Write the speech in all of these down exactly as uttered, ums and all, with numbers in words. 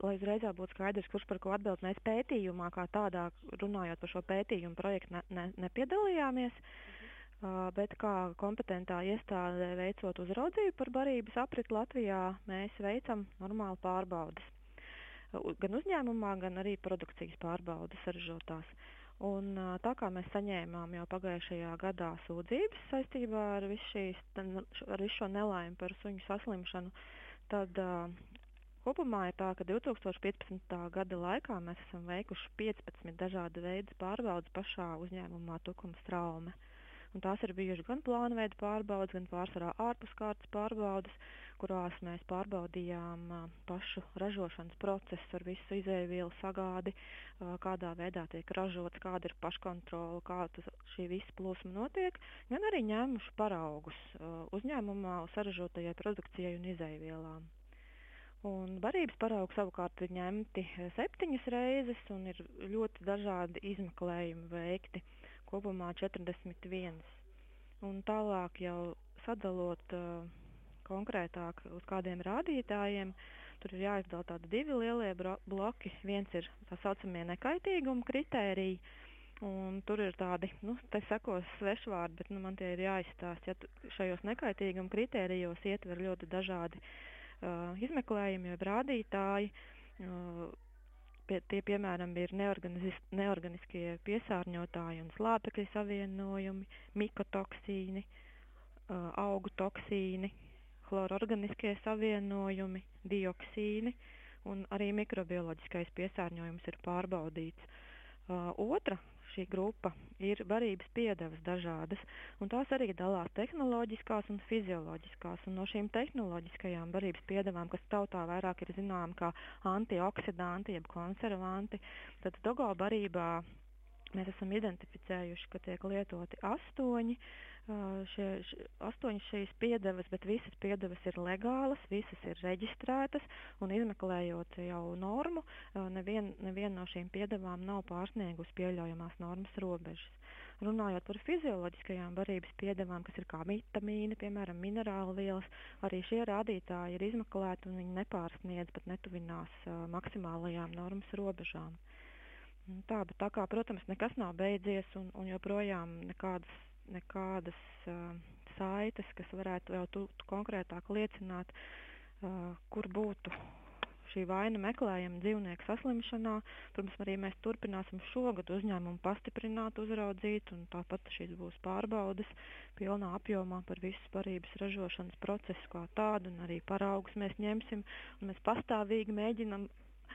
lai uzreiz jau būtu skaidrs, kurš par ko atbild, mēs pētījumā kā tādā, runājot par šo pētījumu projektu, ne, ne, nepiedalījāmies, mhm. uh, bet kā kompetentā iestāde veicot uzraudzību par barības apriti Latvijā, mēs veicam normāli pārbaudes. Uh, gan uzņēmumā, gan arī produkcijas pārbaudes saražotās. Un, uh, tā kā mēs saņēmām jau pagājušajā gadā sūdzības saistībā ar visu, šīs, ar visu šo nelaimi par suņu saslimšanu, tad uh, kopumā ir tā, ka divs tūkstoši piecpadsmitā gada laikā mēs esam veikuši piecpadsmit dažādu veidu pārbaudes pašā uzņēmumā Tukuma Straume. Un tās ir bijušas gan plānveida pārbaudes, gan pārsvarā ārpuskārtas pārbaudes, kurās mēs pārbaudījām uh, pašu ražošanas procesu ar visu izēvielu sagādi, uh, kādā veidā tiek ražots, kāda ir paškontrola, kā tas, šī visa plūsma notiek, gan arī ņēmuši paraugus uh, uzņēmumā saražotajai produkcijai un izēvielām. Un barības paraugi savukārt ir ņemti septiņas reizes un ir ļoti dažādi izmeklējumi veikti, kopumā četrdesmit viens. Un tālāk jau sadalot uh, konkrētāk uz kādiem rādītājiem, tur ir jāizdala tādi divi lielie bloki. Viens ir tā saucamie nekaitīguma kritēriji, un tur ir tādi, nu, te sekos svešvārdi, bet nu, man tie ir jāizstāst. Ja šajos nekaitīguma kritērijos ietver ļoti dažādi Uh, izmeklējumi, jeb rādītāji, uh, pie, tie piemēram ir neorganiz, neorganiskie piesārņotāji un slāpekļu savienojumi, mikotoksīni, uh, augu toksīni, chlororganiskie savienojumi, dioksīni un arī mikrobioloģiskais piesārņojums ir pārbaudīts. Uh, otra šī grupa ir barības piedevas dažādas, un tās arī dalās tehnoloģiskās un fizioloģiskās. Un no šīm tehnoloģiskajām barības piedevām, kas tautā vairāk ir zinām kā antioksidanti, jeb konservanti, tad Dogo barībā mēs esam identificējuši, ka tiek lietoti astoņi, šie, šie, astoņi šīs piedevas, bet visas piedevas ir legālas, visas ir reģistrētas, un izmeklējot jau normu, nevien, nevien no šīm piedevām nav pārsniegusi pieļaujamās normas robežas. Runājot par fizioloģiskajām barības piedevām, kas ir kā vitamīni, piemēram, minerālu vielas, arī šie rādītāji ir izmeklēti un viņi nepārsniedz, pat netuvinās uh, maksimālajām normas robežām. Tā, bet tā kā, protams, nekas nav beidzies un, un joprojām nekādas, nekādas uh, saites, kas varētu jau tu, tu konkrētāk liecināt, uh, kur būtu šī vaina meklējama dzīvnieku saslimšanā. Protams, arī mēs turpināsim šogad uzņēmumu pastiprināt, uzraudzīt, un tāpat šīs būs pārbaudes pilnā apjomā par visu barības ražošanas procesu kā tādu, un arī paraugus mēs ņemsim, un mēs pastāvīgi mēģinam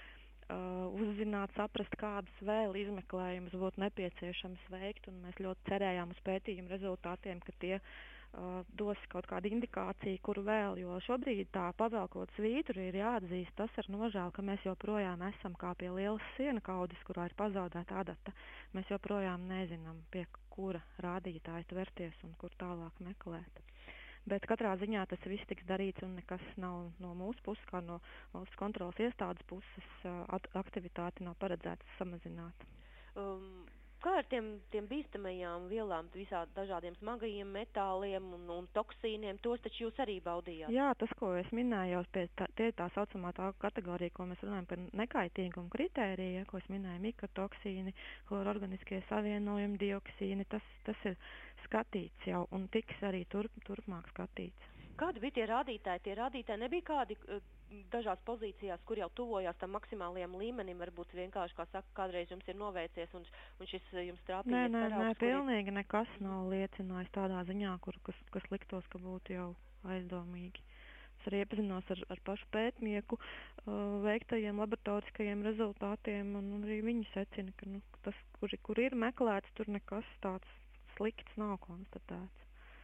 Uh, uzzināt, saprast, kādas vēl izmeklējumus būtu nepieciešams veikt, un mēs ļoti cerējām uz pētījumu rezultātiem, ka tie uh, dos kaut kādu indikāciju, kur vēl, jo šobrīd tā pavelkot svītru ir jāatzīst tas ar nožēlu, ka mēs joprojām esam kā pie lielas siena kaudzes, kurā ir pazaudēta adata. Mēs joprojām nezinām, pie kura rādītāja tverties un kur tālāk meklēt. Bet katrā ziņā tas viss tiks darīts un nekas nav no mūsu puses, kā no valsts kontrolas iestādes puses, aktivitāti nav paredzētas samazināt. Um, kā ar tiem, tiem bīstamajām vielām, visādi dažādiem smagajiem metāliem un, un toksīniem, tos taču jūs arī baudījāt? Jā, tas, ko es minēju, tā, tie ir tā saucamā tā kategorija, ko mēs runājam par nekaitīgumu kritēriju, ja, ko es minēju, mikotoksīni, chlororganiskie savienojumi, dioksīni, tas, tas ir skatīts jau un tiks arī turp, turpmāk skatīts. Kādi bija tie rādītāji? Tie rādītāji nebija kādi uh, dažās pozīcijās, kur jau tuvojās tam maksimālajiem līmenim, varbūt vienkārši, kā saka, kādreiz jums ir noveicies un, un šis uh, jums trāpījies Nē, nē, paraugs, nē, pilnīgi ir... nekas nav liecinājis tādā ziņā, kur, kas, kas liktos, ka būtu jau aizdomīgi. Es arī iepazinos ar, ar pašu pētnieku uh, veiktajiem laboratoriskajiem rezultātiem, un, un arī viņi secina, ka nu, tas, kur, kur ir meklēts, tur nekas tāds slikts nav konstatēts.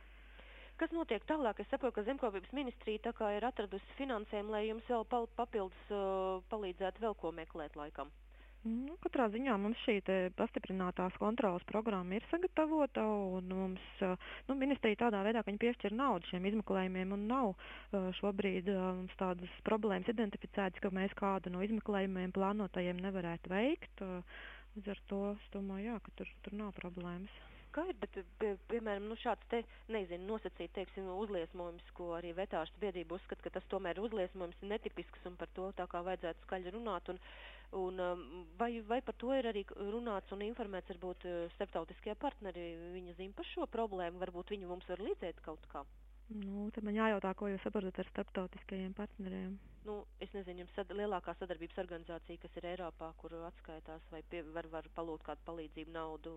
Kas notiek tālāk? Es saprotu, ka Zemkopības ministrija tā kā ir atradusi finansējumu, lai jums vēl pal papildus uh, palīdzētu vēl ko meklēt laikam. Nu, katrā ziņā mums šī pastiprinātās kontrolas programma ir sagatavota, un mums, nu, ministrija tādā veidā, ka viņi piešķir naudu šiem izmeklējumiem, un nav šobrīd mums tādas problēmas identificētas, ka mēs kādu no izmeklējumiem plānotajiem nevarētu veikt. Līdz ar to es domāju, jā, ka tur, tur nav problēmas. skaidrs, bet, pie, piemēram, nu šāds te, nezinu, nosacīt, teiksim, uzliesmojums, ko arī vetārstu biedrība uzskata, ka tas tomēr uzliesmojums ir netipisks un par to tā kā vajadzētu skaļi runāt. Un, un vai, vai par to ir arī runāts un informēts varbūt starptautiskie partneri, viņa zina par šo problēmu, varbūt viņi mums var līdzēt kaut kā? Nu, tad man jājautā, ko jūs saprotat ar starptautiskajiem partneriem. Nu, es nezinu, jums sad, lielākā sadarbības organizācija, kas ir Eiropā, kur atskaitās, vai pie, var, var palūgt kādu palīdzību, naudu,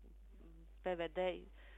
P V D,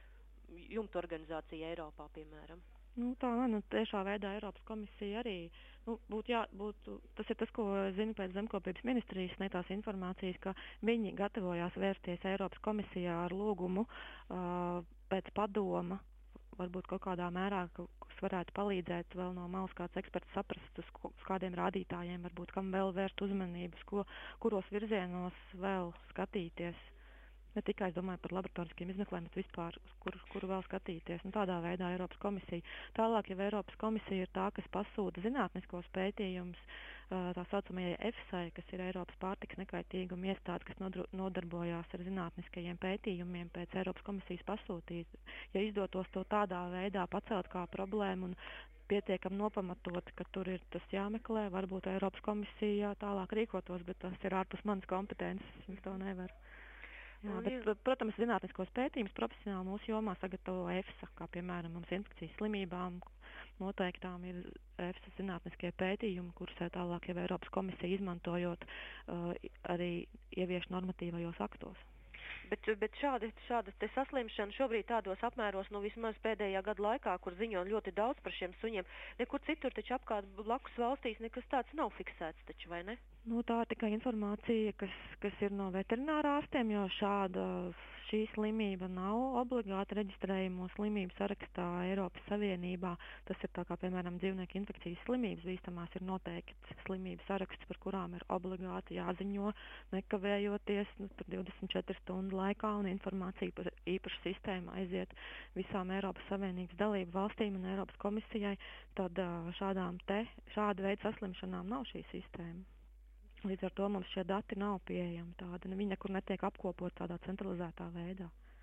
jumta organizācija Eiropā, piemēram. Nu, tā man tiešā veidā Eiropas komisija arī, nu, būtu jā, būtu, tas ir tas, ko zinu pēc zemkopības ministrijas sniegtās informācijas, ka viņi gatavojās vērsties Eiropas komisijā ar lūgumu uh, pēc padoma, varbūt kaut kādā mērā, kas varētu palīdzēt vēl no malas kāds eksperts saprast, uz, ko, uz kādiem rādītājiem, varbūt kam vēl vērst uzmanības, ko, kuros virzienos vēl skatīties. Ne tikai, es domāju, par laboratoriskiem izmeklējumiem, bet vispār, kur, kur vēl skatīties. Un tādā veidā Eiropas komisija. Tālāk, ja Eiropas komisija ir tā, kas pasūta zinātniskos pētījumus, tā saucamajai EFSAI, kas ir Eiropas pārtikas nekaitīguma iestāde, kas nodarbojās ar zinātniskajiem pētījumiem pēc Eiropas komisijas pasūtīt. Ja izdotos to tādā veidā pacelt kā problēmu un pietiekam nopamatot, ka tur ir tas jāmeklē, varbūt Eiropas komisija tālāk rīkotos, bet tas ir ārpus manas kompetences, es to nevaru. Jā, bet, protams, zinātniskos pētījumus profesionāli mūsu jomā sagatavo EFSA, kā piemēram mums infekcijas slimībām noteiktām ir EFSA zinātniskie pētījumi, kurus tālāk jau Eiropas komisija izmantojot uh, arī ievieš normatīvajos aktos. Bet, bet šāda, šāda te saslimšana šobrīd tādos apmēros, nu vismaz pēdējā gada laikā, kur ziņo ļoti daudz par šiem suņiem, nekur citur taču apkārt blakus valstīs nekas tāds nav fiksēts taču, vai ne? Nu, tā ir tikai informācija, kas, kas ir no veterinārā ārstiem, jo šāda šī slimība nav obligāti reģistrējamo slimību sarakstā Eiropas Savienībā. Tas ir tā kā, piemēram, dzīvnieku infekcijas slimības bīstamās ir noteikts slimību saraksts, par kurām ir obligāti jāziņo, nekavējoties nu, divdesmit četru stundu laikā, un informācija par īpašu sistēmu aiziet visām Eiropas Savienības dalību valstīm un Eiropas komisijai, tad šādām te, šāda veida saslimšanām nav šī sistēma. Līdz ar to mums šie dati nav pieejami tādi, viņi nekur netiek apkopot tādā centralizētā veidā.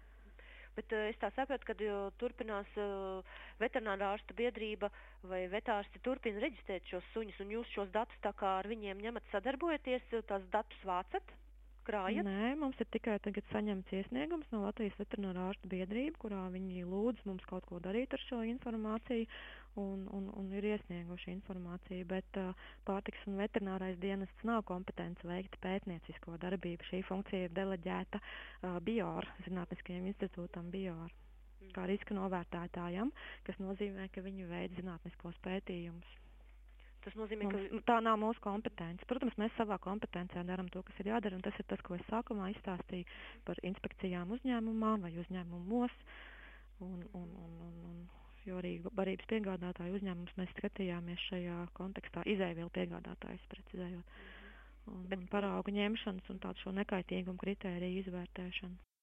Bet uh, es tā saprotu, ka uh, turpinās uh, veterinārā ārsta biedrība vai vetārsti turpina reģistrēt šos suņus, un jūs šos datus tā kā ar viņiem ņemat sadarbojaties, tās datus vācat, krājat? Nē, mums ir tikai tagad saņemts iesniegums no Latvijas veterinārā ārsta biedrība, kurā viņi lūdz mums kaut ko darīt ar šo informāciju, un, un, un ir iesnieguši informāciju, bet uh, pārtikas un veterinārais dienests nav kompetents veikt pētniecisko darbību. Šī funkcija ir deleģēta uh, BIOR, Zinātniskajam institūtam BIOR, mm. kā riska novērtētājam, kas nozīmē, ka viņi veic zinātniskos pētījumus. Tas nozīmē, mums, ka tā nav mūsu kompetence. Protams, mēs savā kompetencijā darām to, kas ir jādara, un tas ir tas, ko es sākumā izstāstīju par inspekcijām uzņēmumā vai uzņēmumos, un, un, un, un, un, jo arī barības piegādātāju uzņēmums mēs skatījāmies šajā kontekstā, izēvielu piegādātājus precizējot, un, un paraugu ņemšanas un tādu šo nekaitīgumu kritēriju izvērtēšanu.